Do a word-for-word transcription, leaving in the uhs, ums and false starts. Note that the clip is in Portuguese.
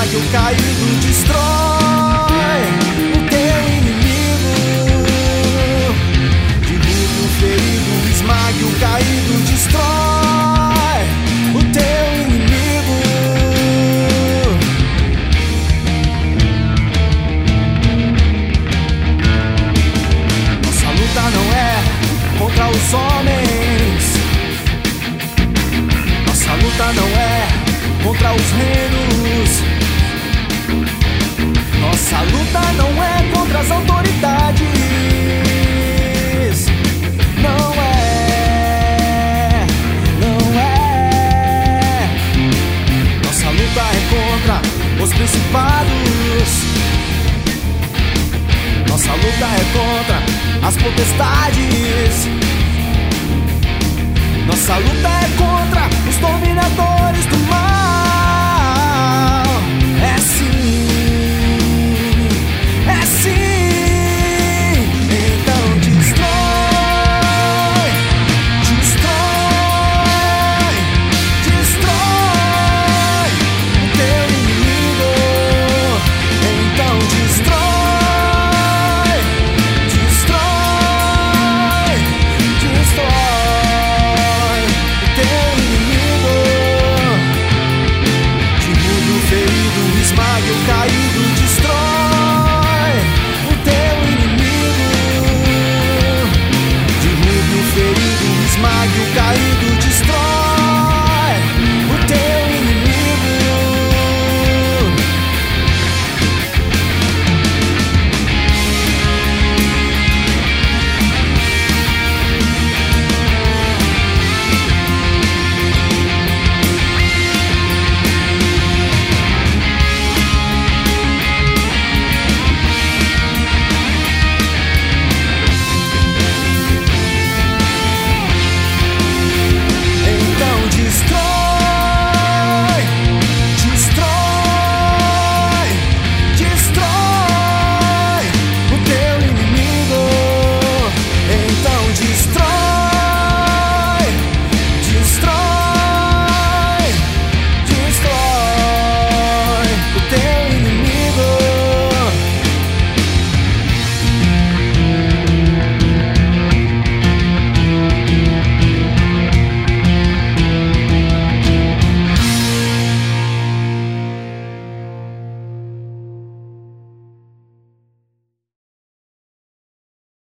esmague o caído, destrói o teu inimigo. Derrube o ferido, esmague o caído, destrói o teu inimigo. Nossa luta não é contra os homens, nossa luta não é contra os reinos, nossa luta não é contra as autoridades, não é, não é. Nossa luta é contra os principados, nossa luta é contra as potestades, nossa luta é contra os dominadores do mal. É sim, é sim. Então destrói, destrói, destrói o teu inimigo. Então destrói, destrói, destrói o teu inimigo. Derrube o ferido, esmague o caído,